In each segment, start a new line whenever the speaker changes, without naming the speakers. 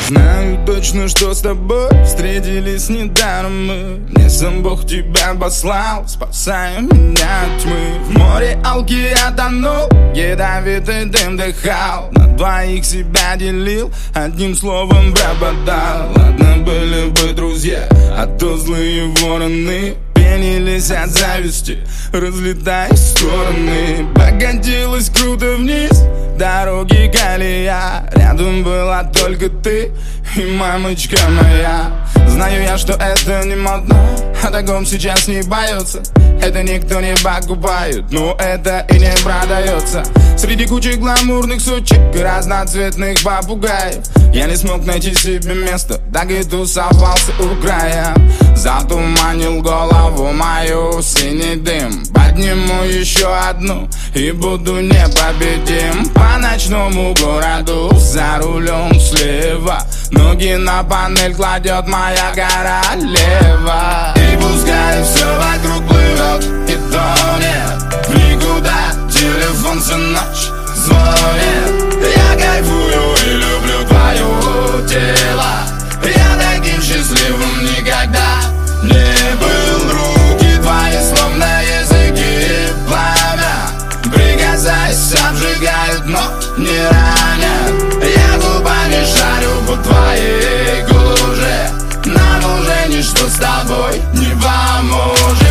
Знаю точно, что с тобой встретились недаром мы. Мне сам Бог тебя послал, спасая меня от тьмы. В море алки я тонул, ядовитый дым дыхал, на двоих себя делил, одним словом пропадал. Ладно, были бы друзья, а то злые вороны пенились от зависти, разлетаясь в стороны. Покатилась круто вниз, дороги колея, рядом была только ты и мамочка моя. Знаю я, что это не модно, о таком сейчас не боятся. Это никто не покупает, но это и не продается. Среди кучи гламурных сучек и разноцветных попугаев я не смог найти себе место, так и тусовался у края. Затуманил голову мою синий дым, подниму еще одну и буду непобедим. По ночному городу за рулем слева, ноги на панель кладет моя королева. И пускай все вокруг плывет и тонет в никуда, телефон всю ночь звонит. Я кайфую и люблю твое тело, я таким счастливым никогда не был. Руки твои словно языки пламя, прикасаясь, обжигают, но не ранят. Я губами шарю по твоей коже, нам уже ничто с тобой не поможет.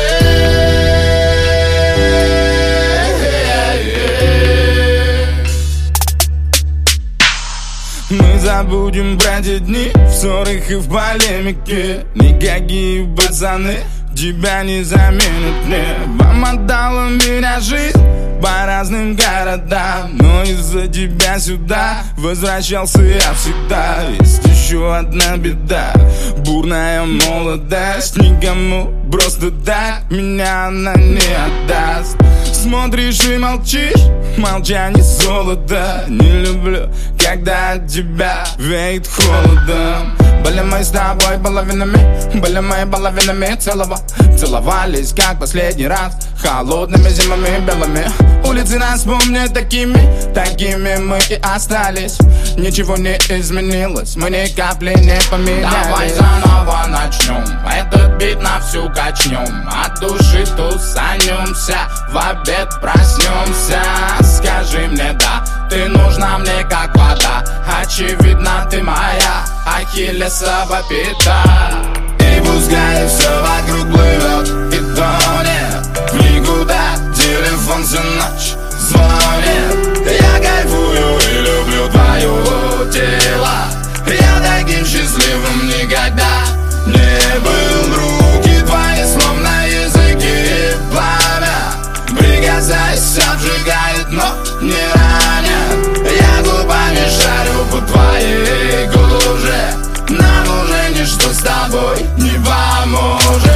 Мы забудем про те дни в ссорах и в полемике. Никакие пацаны тебя не заменят мне. Вам отдала меня жизнь по разным городам, но из-за тебя сюда возвращался я всегда. Есть еще одна беда, бурная молодость, никому просто так меня она не отдаст. Смотришь и молчишь, молчание золото. Не люблю, когда от тебя веет холодом. Были мы с тобой половинами, были мы половинами целого. Целовались, как последний раз, холодными зимами белыми. Улицы нас помнят такими, такими мы и остались. Ничего не изменилось, мы ни капли не поменялись.
Давай заново начнем, этот бит на всю качнем. От души тусанемся, в обед проснемся. Скажи мне да, ты нужна мне как вода. Очевидно ты моя ахиллесова пята.
И пускай все вокруг плывет и тонет в никуда, телефон всю ночь звонит. Я кайфую и люблю твое тело, я таким счастливым никогда не был. Руки твои словно языки пламя, прикасаясь, обжигают, но не ранят. Я губами шарю по твоей коже, нам уже ничто с тобой не поможет.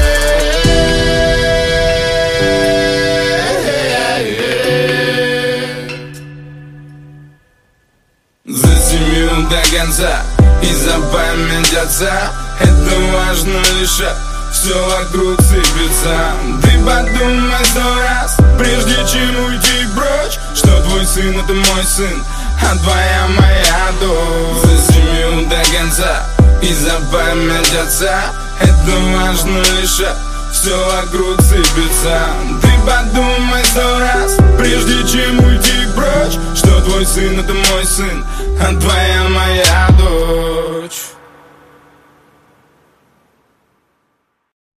За семью до конца и за память отца, это важно лишь, все вокруг сыпется. Ты подумай 100 раз, прежде чем уйти прочь, что твой сын это мой сын, а твоя моя дочь. За семью до конца и за память отца, это важно лишь, все вокруг сыпется. Ты подумай 100 раз, прежде чем уйти прочь, что твой сын это мой сын, а твоя моя дочь.